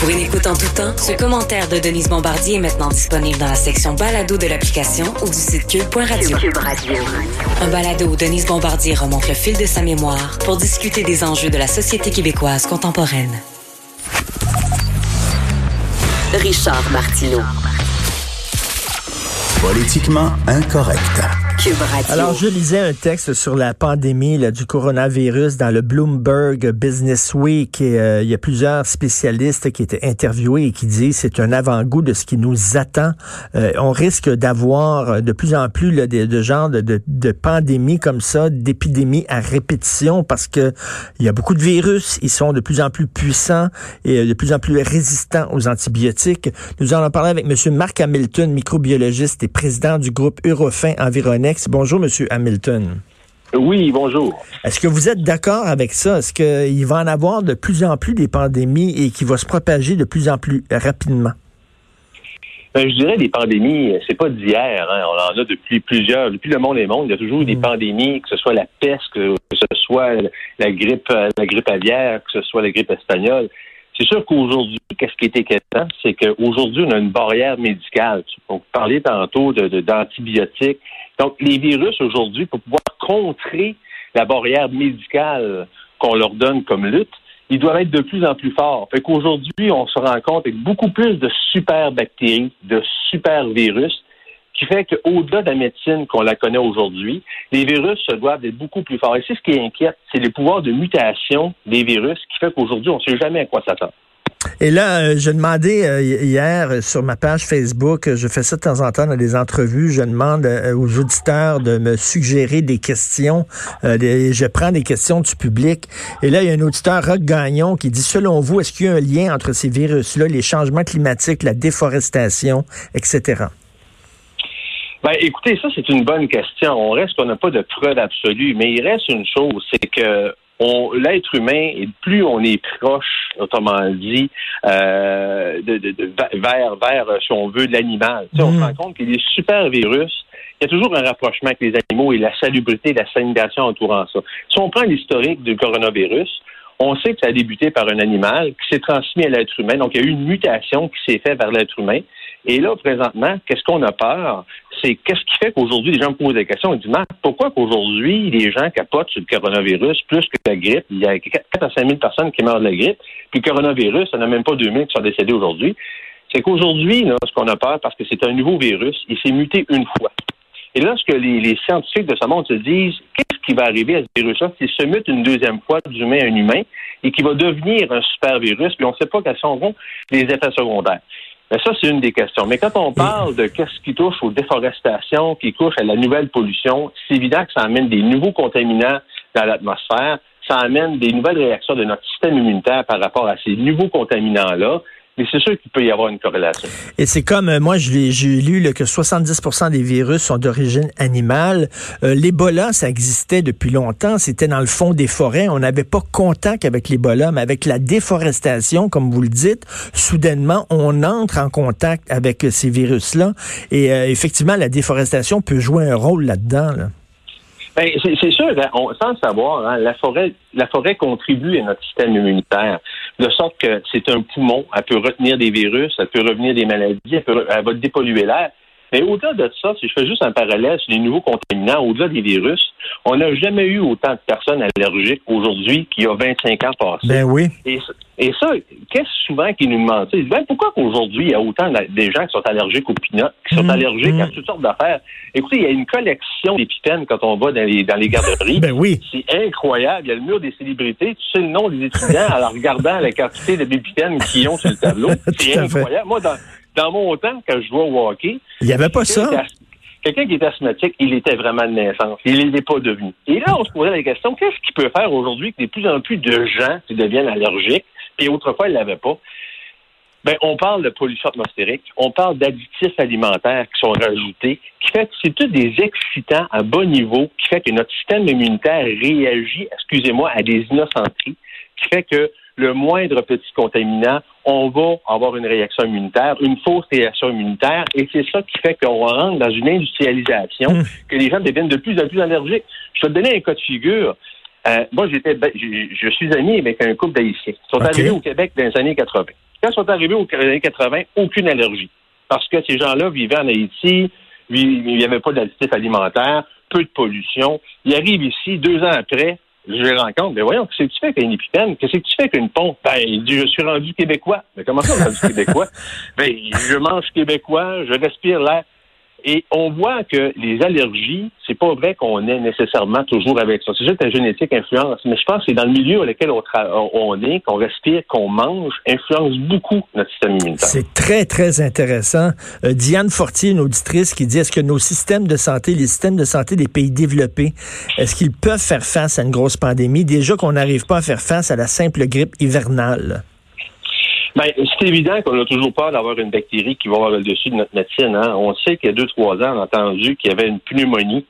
Pour une écoute en tout temps, ce commentaire de Denise Bombardier est maintenant disponible dans la section balado de l'application ou du site cube.radio. Cube Radio. Un balado où Denise Bombardier remonte le fil de sa mémoire pour discuter des enjeux de la société québécoise contemporaine. Richard Martineau. Politiquement incorrect. Cube Radio. Alors, je lisais un texte sur la pandémie du coronavirus dans le Bloomberg Business Week et il y a plusieurs spécialistes qui étaient interviewés et qui disent que c'est un avant-goût de ce qui nous attend. On risque d'avoir de plus en plus de genres de pandémies comme ça, d'épidémies à répétition parce que il y a beaucoup de virus, ils sont de plus en plus puissants et de plus en plus résistants aux antibiotiques. Nous allons parler avec M. Marc Hamilton, microbiologiste et président du groupe Eurofin Environex. Bonjour, M. Hamilton. Oui, bonjour. Est-ce que vous êtes d'accord avec ça? Est-ce qu'il va en avoir de plus en plus des pandémies et qui va se propager de plus en plus rapidement? Je dirais des pandémies, c'est pas d'hier. Hein. On en a depuis le monde est monde. Il y a toujours eu des pandémies, que ce soit la peste, que ce soit la grippe aviaire, que ce soit la grippe espagnole. C'est sûr qu'aujourd'hui, qu'est-ce qui est inquiétant, c'est qu'aujourd'hui, on a une barrière médicale. On parlait tantôt d'antibiotiques. Donc, les virus, aujourd'hui, pour pouvoir contrer la barrière médicale qu'on leur donne comme lutte, ils doivent être de plus en plus forts. Fait qu'aujourd'hui, on se rend compte avec beaucoup plus de super bactéries, de super virus, qui fait qu'au-delà de la médecine qu'on la connaît aujourd'hui, les virus doivent être beaucoup plus forts. Et c'est ce qui inquiète, c'est le pouvoir de mutation des virus qui fait qu'aujourd'hui, on ne sait jamais à quoi s'attendre. Et là, je demandais hier sur ma page Facebook, je fais ça de temps en temps dans des entrevues, je demande aux auditeurs de me suggérer des questions. Je prends des questions du public. Et là, il y a un auditeur, Roch Gagnon, qui dit, selon vous, est-ce qu'il y a un lien entre ces virus-là, les changements climatiques, la déforestation, etc.? Ben, écoutez, ça, c'est une bonne question. On reste qu'on n'a pas de preuve absolue, mais il reste une chose, c'est que l'être humain, et plus on est proche, autrement dit, vers, si on veut, de l'animal. On se rend compte que les super virus, il y a toujours un rapprochement avec les animaux et la salubrité, la sanitation entourant ça. Si on prend l'historique du coronavirus, on sait que ça a débuté par un animal qui s'est transmis à l'être humain. Donc, il y a eu une mutation qui s'est faite vers l'être humain. Et là, présentement, qu'est-ce qu'on a peur? C'est qu'est-ce qui fait qu'aujourd'hui, les gens me posent des questions. Ils disent, Marc, pourquoi qu'aujourd'hui, les gens capotent sur le coronavirus plus que la grippe? Il y a 4 à 5 000 personnes qui meurent de la grippe. Puis le coronavirus, ça n'a même pas 2 000 qui sont décédés aujourd'hui. C'est qu'aujourd'hui, là, ce qu'on a peur, parce que c'est un nouveau virus, il s'est muté une fois. Et là, ce que les scientifiques de ce monde se disent, qu'est-ce qui va arriver à ce virus-là s'il se mute une deuxième fois d'humain à un humain et qui va devenir un super virus, puis on ne sait pas quels seront les effets secondaires. Mais ça, c'est une des questions. Mais quand on parle de qu'est-ce qui touche aux déforestations, qui touche à la nouvelle pollution, c'est évident que ça amène des nouveaux contaminants dans l'atmosphère, ça amène des nouvelles réactions de notre système immunitaire par rapport à ces nouveaux contaminants-là. Mais c'est sûr qu'il peut y avoir une corrélation. Et c'est comme, moi, j'ai lu que 70% des virus sont d'origine animale. L'Ebola, ça existait depuis longtemps. C'était dans le fond des forêts. On n'avait pas contact avec l'Ebola, mais avec la déforestation, comme vous le dites, soudainement, on entre en contact avec ces virus-là. Et effectivement, la déforestation peut jouer un rôle là-dedans, là. Ben, c'est sûr, sans le savoir, hein, la forêt contribue à notre système immunitaire, de sorte que c'est un poumon, elle peut retenir des virus, elle peut revenir des maladies, elle va dépolluer l'air. Mais au-delà de ça, si je fais juste un parallèle sur les nouveaux contaminants, au-delà des virus, on n'a jamais eu autant de personnes allergiques aujourd'hui qu'il y a 25 ans passés. Ben oui. Et ça, qu'est-ce souvent qu'ils nous demandent? Ils disent, ben, pourquoi qu'aujourd'hui, il y a autant des gens qui sont allergiques aux peanuts, qui sont allergiques à toutes sortes d'affaires? Écoutez, il y a une collection d'épipènes quand on va dans les garderies. Ben oui. C'est incroyable. Il y a le mur des célébrités. Tu sais le nom des étudiants en regardant la quantité d'épipènes qu'ils ont sur le tableau. C'est incroyable. Moi, dans mon temps, quand je jouais au hockey, il n'y avait pas ça. Quelqu'un qui est asthmatique, il était vraiment de naissance. Il ne l'est pas devenu. Et là, on se posait la question, qu'est-ce qu'il peut faire aujourd'hui que de plus en plus de gens qui deviennent allergiques, puis autrefois, ils ne l'avaient pas? Ben, on parle de pollution atmosphérique, on parle d'additifs alimentaires qui sont rajoutés, qui fait que c'est tous des excitants à bas niveau, qui fait que notre système immunitaire réagit, à des innocenteries, qui fait que le moindre petit contaminant, on va avoir une réaction immunitaire, une fausse réaction immunitaire, et c'est ça qui fait qu'on rentre dans une industrialisation, que les gens deviennent de plus en plus allergiques. Je vais te donner un cas de figure. Moi, je suis ami avec un couple d'Haïtiens. Ils sont arrivés au Québec dans les années 80. Quand ils sont arrivés aux années 80, aucune allergie. Parce que ces gens-là vivaient en Haïti, il n'y avait pas d'additifs alimentaires, peu de pollution. Ils arrivent ici, 2 ans après, je les rencontre, mais voyons, qu'est-ce que tu fais avec une épipène? Qu'est-ce que tu fais avec une pompe? Ben, il dit, je suis rendu québécois. Mais comment ça, rendu québécois? Ben, je mange québécois, je respire l'air. Et on voit que les allergies, c'est pas vrai qu'on est nécessairement toujours avec ça. C'est juste que la génétique influence. Mais je pense que c'est dans le milieu dans lequel on est, qu'on respire, qu'on mange, influence beaucoup notre système immunitaire. C'est très, très intéressant. Diane Fortier, une auditrice, qui dit, est-ce que nos systèmes de santé, les systèmes de santé des pays développés, est-ce qu'ils peuvent faire face à une grosse pandémie? Déjà qu'on n'arrive pas à faire face à la simple grippe hivernale. Ben, c'est évident qu'on a toujours peur d'avoir une bactérie qui va avoir le dessus de notre médecine. Hein? On sait qu'il y a 2-3 ans, on a entendu qu'il y avait une pneumonie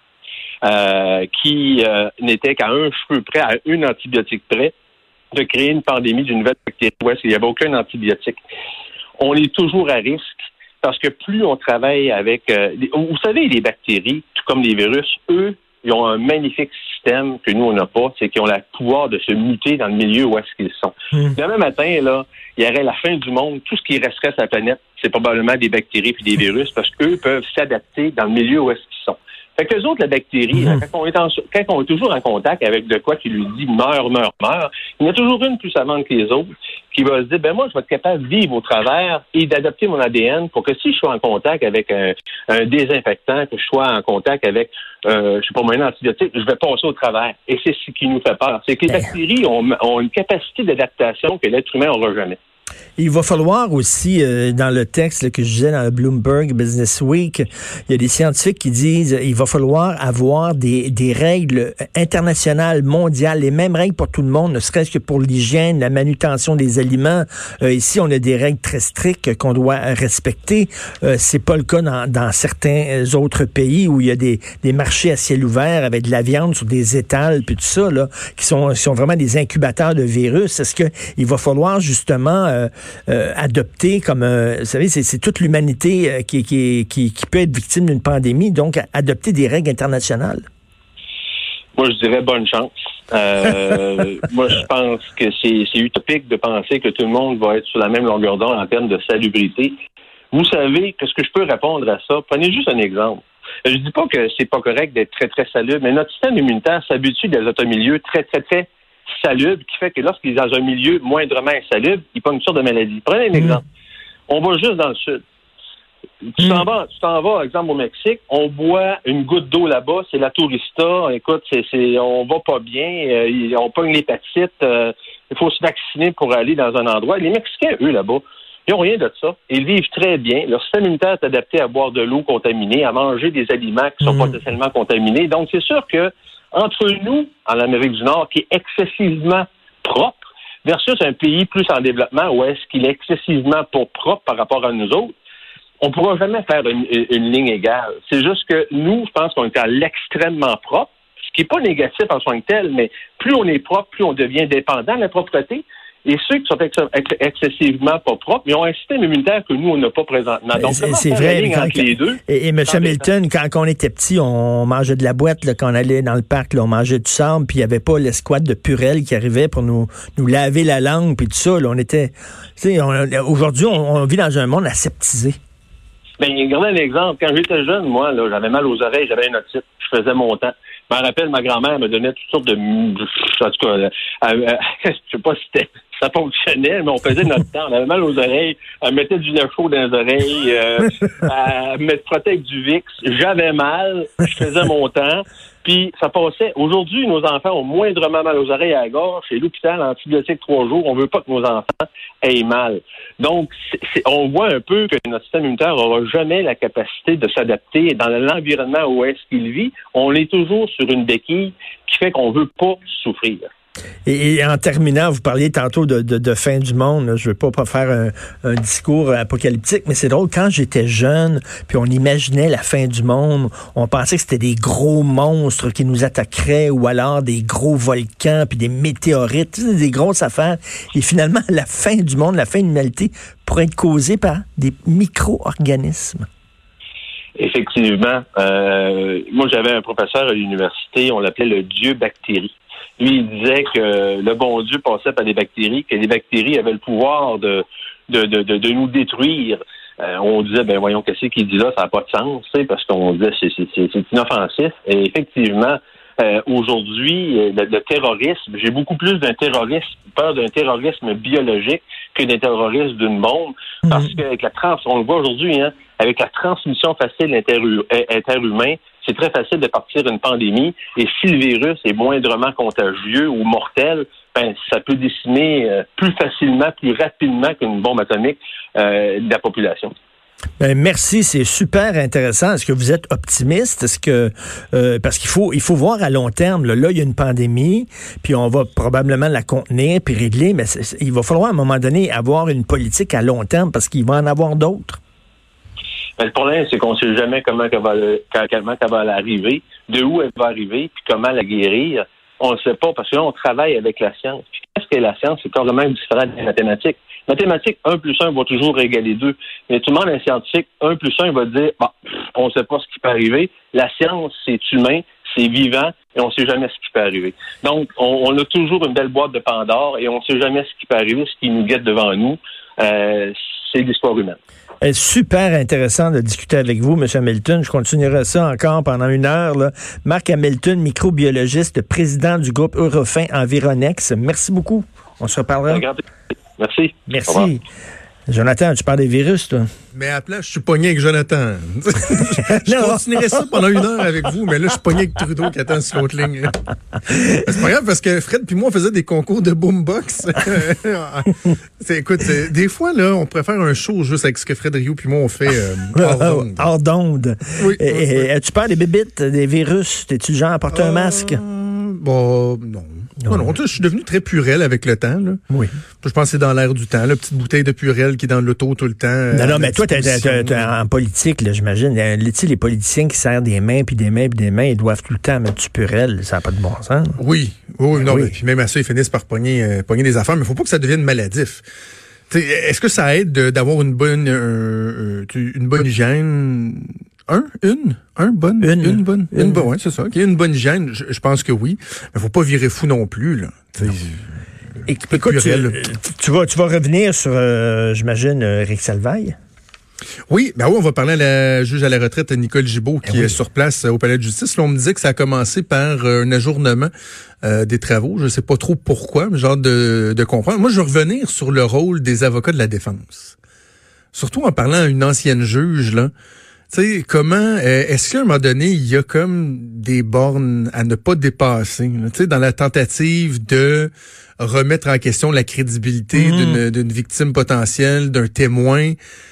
qui n'était qu'à un cheveu près, à une antibiotique près, de créer une pandémie d'une nouvelle bactérie où il n'y avait aucun antibiotique. On est toujours à risque parce que plus on travaille avec... vous savez, les bactéries, tout comme les virus, eux, ils ont un magnifique système que nous, on n'a pas, c'est qu'ils ont le pouvoir de se muter dans le milieu où est-ce qu'ils sont. Demain matin, là, il y aurait la fin du monde. Tout ce qui resterait sur la planète, c'est probablement des bactéries puis des virus parce qu'eux peuvent s'adapter dans le milieu où est-ce qu'ils sont. Fait que les autres, la bactérie, quand on est toujours en contact avec de quoi qui lui dit meurs, il y en a toujours une plus savante que les autres qui va se dire, ben moi, je vais être capable de vivre au travers et d'adopter mon ADN pour que si je suis en contact avec un désinfectant, que je sois en contact avec, je sais pas, un antibiotique, je vais passer au travers. Et c'est ce qui nous fait peur. C'est que les bactéries ont une capacité d'adaptation que l'être humain n'aura jamais. Il va falloir aussi, dans le texte là, que je disais dans le Bloomberg Business Week, il y a des scientifiques qui disent il va falloir avoir des règles internationales, mondiales, les mêmes règles pour tout le monde, ne serait-ce que pour l'hygiène, la manutention des aliments. Ici, on a des règles très strictes qu'on doit respecter. C'est pas le cas dans certains autres pays où il y a des marchés à ciel ouvert avec de la viande sur des étals, puis tout ça, là, qui sont vraiment des incubateurs de virus. Est-ce que il va falloir justement adopter comme, vous savez, c'est toute l'humanité qui peut être victime d'une pandémie, donc adopter des règles internationales? Moi, je dirais bonne chance. Moi, je pense que c'est utopique de penser que tout le monde va être sur la même longueur d'onde en termes de salubrité. Vous savez, qu'est-ce que je peux répondre à ça? Prenez juste un exemple. Je dis pas que c'est pas correct d'être très, très salubre, mais notre système immunitaire s'habitue dans un milieu très, très, très salubre, qui fait que lorsqu'il est dans un milieu moindrement insalubre, il pogne une sorte de maladie. Prenez un exemple. On va juste dans le sud. Tu t'en vas, exemple, au Mexique, on boit une goutte d'eau là-bas, c'est la tourista, écoute, on va pas bien, on pogne l'hépatite, il faut se vacciner pour aller dans un endroit. Les Mexicains, eux, là-bas, ils n'ont rien de ça. Ils vivent très bien. Leur système immunitaire est adapté à boire de l'eau contaminée, à manger des aliments qui sont potentiellement contaminés. Donc, c'est sûr que entre nous, en Amérique du Nord, qui est excessivement propre, versus un pays plus en développement où est-ce qu'il est excessivement pas propre par rapport à nous autres, on ne pourra jamais faire une ligne égale. C'est juste que nous, je pense qu'on est à l'extrêmement propre, ce qui n'est pas négatif en soi que tel, mais plus on est propre, plus on devient dépendant de la propreté. Et ceux qui sont excessivement pas propres, ils ont un système immunitaire que nous, on n'a pas présentement. Donc, c'est vrai. Les deux, et M. Hamilton, quand on était petit, on mangeait de la boîte. Là, quand on allait dans le parc, là, on mangeait du sable, puis il n'y avait pas l'escouade de Purell qui arrivait pour nous laver la langue, puis tout ça. Là, on était... Aujourd'hui, on vit dans un monde aseptisé. Bien, regardez un exemple. Quand j'étais jeune, moi, là, j'avais mal aux oreilles, j'avais une otite. Je faisais mon temps. Je me rappelle, ma grand-mère me donnait toutes sortes de... En tout cas, je sais pas si ça fonctionnait, mais on faisait notre temps. On avait mal aux oreilles. Elle mettait du lait chaud dans les oreilles. Elle me frottait avec du Vicks. J'avais mal. Je faisais mon temps. Puis ça passait. Aujourd'hui, nos enfants ont moindrement mal aux oreilles et à la gorge. Chez l'hôpital, antibiotique 3 jours. On veut pas que nos enfants aient mal. Donc, on voit un peu que notre système immunitaire n'aura jamais la capacité de s'adapter dans l'environnement où est-ce qu'il vit. On est toujours sur une béquille qui fait qu'on veut pas souffrir. Et en terminant, vous parliez tantôt de fin du monde. Je veux pas faire un discours apocalyptique, mais c'est drôle. Quand j'étais jeune, puis on imaginait la fin du monde, on pensait que c'était des gros monstres qui nous attaqueraient ou alors des gros volcans puis des météorites, des grosses affaires. Et finalement, la fin du monde, la fin de l'humanité pourrait être causée par des micro-organismes. Effectivement. Moi, j'avais un professeur à l'université, on l'appelait le dieu bactérie. Lui, il disait que le bon Dieu passait par des bactéries, que les bactéries avaient le pouvoir de nous détruire. On disait, ben voyons, qu'est-ce qu'il dit là, ça n'a pas de sens, parce qu'on disait c'est inoffensif. Et effectivement, aujourd'hui, le terrorisme, j'ai beaucoup plus peur d'un terrorisme biologique que d'un terrorisme d'une bombe, parce qu'avec on le voit aujourd'hui, avec la transmission facile interhumain, c'est très facile de partir une pandémie, et si le virus est moindrement contagieux ou mortel, ben ça peut décimer plus facilement, plus rapidement qu'une bombe atomique de la population. Ben, merci, c'est super intéressant. Est-ce que vous êtes optimiste? Est-ce que parce qu'il faut voir à long terme. Là, il y a une pandémie, puis on va probablement la contenir puis régler, mais il va falloir à un moment donné avoir une politique à long terme parce qu'il va en avoir d'autres. Ben, le problème, c'est qu'on ne sait jamais comment elle va arriver, de où elle va arriver, puis comment la guérir. On ne sait pas, parce que là, on travaille avec la science. Puis qu'est-ce qu'est la science? C'est carrément différent des mathématiques. Mathématiques, 1 plus 1 va toujours égaler 2. Mais tout le monde, un scientifique, 1 plus 1 va dire, on ne sait pas ce qui peut arriver. La science, c'est humain, c'est vivant, et on ne sait jamais ce qui peut arriver. Donc, on a toujours une belle boîte de Pandore, et on ne sait jamais ce qui peut arriver, ce qui nous guette devant nous. C'est l'histoire humaine. Super intéressant de discuter avec vous, M. Hamilton. Je continuerai ça encore pendant 1 heure. Là. Marc Hamilton, microbiologiste, président du groupe Eurofin Environex. Merci beaucoup. On se reparlera. Merci. Merci. Jonathan, tu parles des virus, toi? Mais à la place, je suis pogné avec Jonathan. je continuerai ça pendant 1 heure avec vous, mais là, je suis pogné avec Trudeau qui attend sur l'autre ligne. C'est pas grave, parce que Fred puis moi, on faisait des concours de boombox. Écoute, des fois, là, on pourrait faire un show juste avec ce que Fred Rioux puis moi, on fait hors d'onde. Hors d'onde. Oui. Tu parles des bébites, des virus? T'es-tu le genre à porter un masque? Bon, non. Non, je suis devenu très Purel avec le temps. Là. Oui. Je pense que c'est dans l'air du temps. La petite bouteille de Purel qui est dans l'auto tout le temps. Non, mais toi, t'es en politique, là, j'imagine. Les politiciens qui serrent des mains, puis des mains, puis des mains, ils doivent tout le temps mettre du Purel. Ça n'a pas de bon sens. Oui. Mais puis même à ça, ils finissent par pogner des affaires. Mais il faut pas que ça devienne maladif. Est-ce que ça aide d'avoir une bonne hygiène? Une bonne, ouais, c'est ça. Une bonne hygiène, je pense que oui. Mais faut pas virer fou non plus, là. Écoute, tu vas revenir sur, j'imagine, Éric Salvaille? Oui, on va parler à la juge à la retraite, Nicole Gibault, qui est sur place au Palais de justice. Là, on me disait que ça a commencé par un ajournement des travaux. Je sais pas trop pourquoi, mais j'ai hâte de comprendre. Moi, je veux revenir sur le rôle des avocats de la défense. Surtout en parlant à une ancienne juge, là. Tu sais, comment, est-ce qu'à un moment donné, il y a comme des bornes à ne pas dépasser, tu sais, dans la tentative de remettre en question la crédibilité d'une victime potentielle, d'un témoin.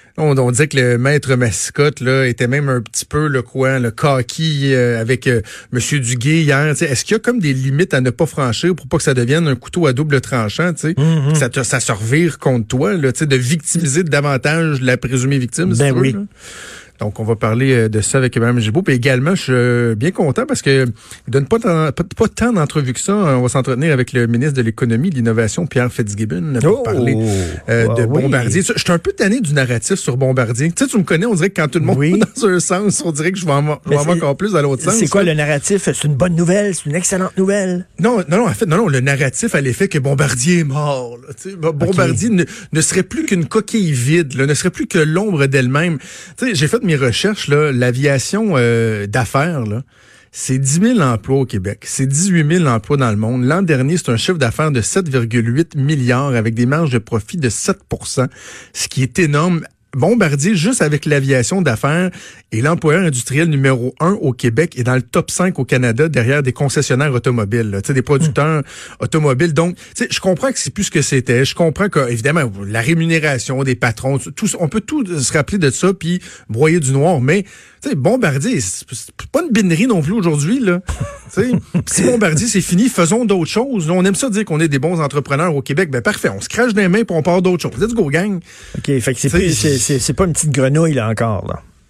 On disait que le maître Mascotte là était même un petit peu le coquille avec Monsieur Duguay hier. T'sais, est-ce qu'il y a comme des limites à ne pas franchir pour pas que ça devienne un couteau à double tranchant, tu sais, que ça se revire contre toi, là, tu sais, de victimiser davantage la présumée victime. Ben oui. Là. Donc, on va parler de ça avec Mme Gibault. Puis également, je suis bien content parce que il donne pas tant d'entrevues que ça. On va s'entretenir avec le ministre de l'Économie et de l'Innovation, Pierre Fitzgibbon, pour parler de Bombardier. Je suis un peu tanné du narratif sur Bombardier. Tu sais, tu me connais, on dirait que quand tout le monde va dans un sens, on dirait que je vais en avoir encore plus dans l'autre sens. C'est quoi le narratif? C'est une bonne nouvelle? C'est une excellente nouvelle? Non, en fait, le narratif à l'effet que Bombardier est mort. Là, Bombardier ne serait plus qu'une coquille vide, là, ne serait plus que l'ombre d'elle-même. Tu sais, j'ai fait mes recherches, là, l'aviation d'affaires, là, c'est 10 000 emplois au Québec. C'est 18 000 emplois dans le monde. L'an dernier, c'est un chiffre d'affaires de 7,8 milliards avec des marges de profit de 7 %, ce qui est énorme. Bombardier, juste avec l'aviation d'affaires, est l'employeur industriel numéro 1 au Québec et dans le top 5 au Canada derrière des concessionnaires automobiles, tu sais, des producteurs automobiles. Donc, tu sais, je comprends que c'est plus ce que c'était. Je comprends que, évidemment, la rémunération des patrons, on peut tout se rappeler de ça puis broyer du noir. Mais, tu sais, Bombardier, c'est pas une binerie non plus aujourd'hui, là. Tu sais, si Bombardier, c'est fini, faisons d'autres choses. On aime ça dire qu'on est des bons entrepreneurs au Québec. Ben, parfait. On se crache des mains puis on part d'autres choses. Let's go, gang. OK. Fait que c'est pas une petite grenouille, là, encore, là.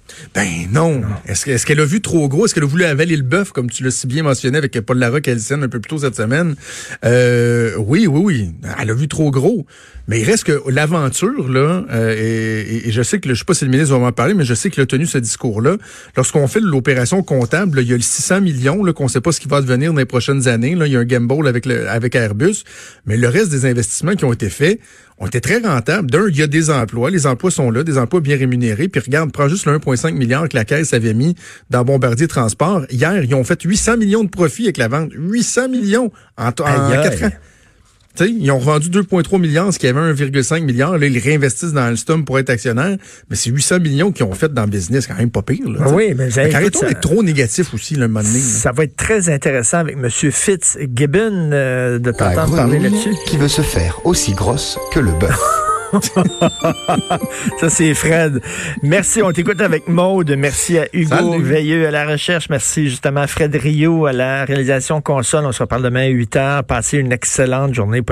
Ben non. Est-ce qu'elle a vu trop gros? Est-ce qu'elle a voulu avaler le bœuf, comme tu l'as si bien mentionné avec Paul Larocque-Ellison un peu plus tôt cette semaine? Oui. Elle a vu trop gros. Mais il reste que l'aventure, là, et je sais que, je sais pas si le ministre va m'en parler, mais je sais qu'il a tenu ce discours-là. Lorsqu'on fait l'opération comptable, là, il y a le 600 millions, là, qu'on sait pas ce qui va devenir dans les prochaines années. Là, il y a un gamble avec Airbus. Mais le reste des investissements qui ont été faits ont été très rentables. D'un, il y a des emplois. Les emplois sont là, des emplois bien rémunérés. Puis regarde, prends juste le 1,5 milliard que la Caisse avait mis dans Bombardier Transport. Hier, ils ont fait 800 millions de profits avec la vente. 800 millions en 4 ans. T'sais, ils ont revendu 2,3 milliards, ce qui avait 1,5 milliard. Là, ils réinvestissent dans Alstom pour être actionnaire. Mais c'est 800 millions qu'ils ont fait dans le business. C'est quand même pas pire. Là, oui, mais arrêtons d'être trop négatif aussi, le moment donné. Ça va être très intéressant avec M. Fitzgibbon de t'entendre parler là-dessus. Qui veut se faire aussi grosse que le bœuf. Ça, c'est Fred. Merci, on t'écoute avec Maude. Merci à Hugo Veilleux à la recherche. Merci justement à Fred Rio à la réalisation console. On se reparle demain à 8h. Passez une excellente journée.